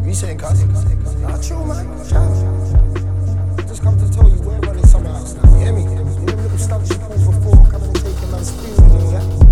You saying, cuz? Nah, chill, man. Chill. Just come to tell you we're running summer house now. You hear me? You know them little stunts you pull for four, coming and taking man's food, yeah?